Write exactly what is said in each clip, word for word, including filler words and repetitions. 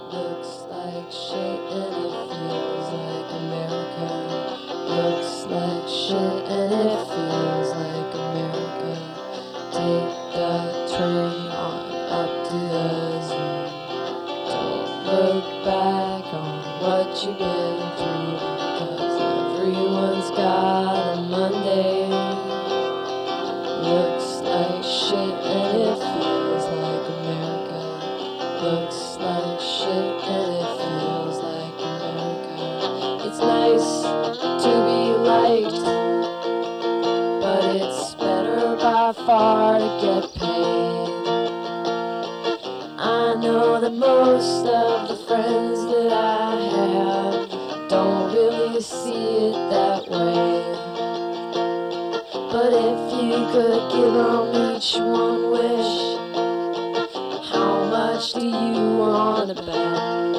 Looks like shit and it feels like America. Looks like shit and it feels like America. Take the train on up to the zoo. Don't look back on what you've been through, because everyone's got a Monday. Looks like shit and it feels like America. Looks like shit and it feels like America. It's nice to be liked, but it's better by far to get paid. I know that most of the friends that I have don't really see it that way. But if you could give them each one wish, how much do you want to bet?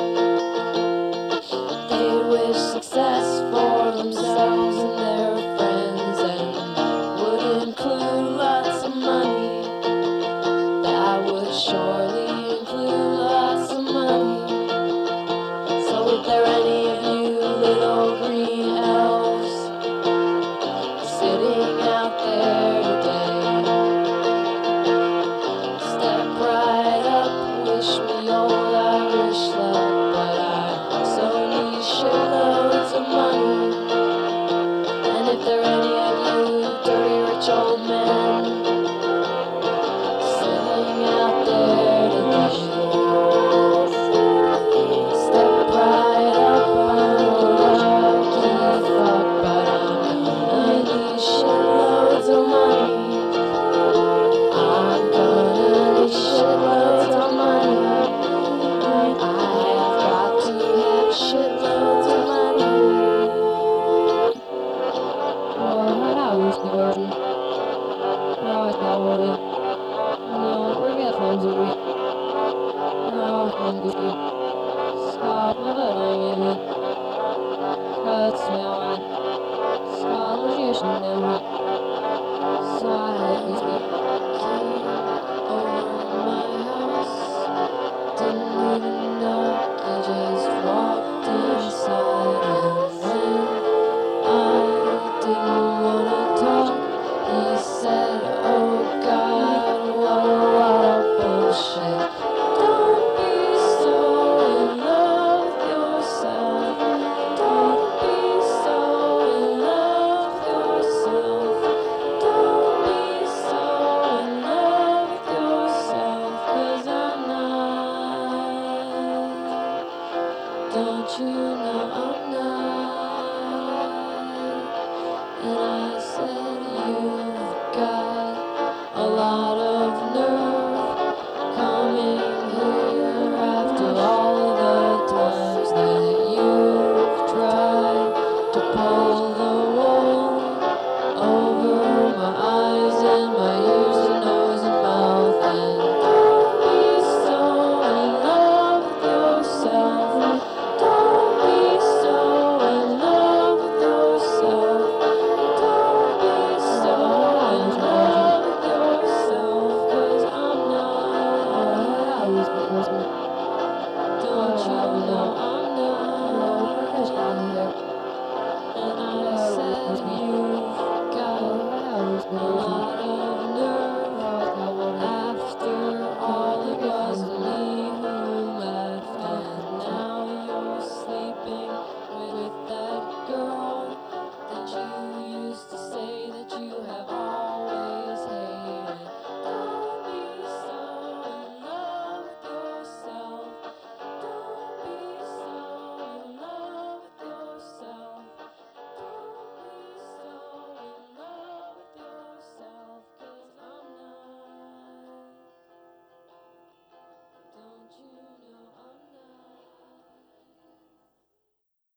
They'd wish success for themselves and their friends, and that would include lots of money. That would surely include lots of money. So if there are any of you little green elves sitting out there today, step right up, wish me old Irish luck, but I also need shitloads of money. And if there are any of you dirty rich old men sitting out there today, step right up, I'm a lucky fuck, but I'm gonna need shitloads of money. I'm gonna need shitloads of money. I have got to have shitloads of money. Oh, I wish they were. No, it's not worth it. No, we're gonna close it. No, it's not good. Stop living in it. Cut smell it. Stop wishing them it. Side whiskey. Over my house. Didn't even knock, you just walked inside. And when I didn't wanna talk, he said, oh God, what a lot of bullshit. Don't be so in love with yourself. Don't be so in love with yourself. Don't be so in love with yourself, 'cause I'm not. Don't you know I'm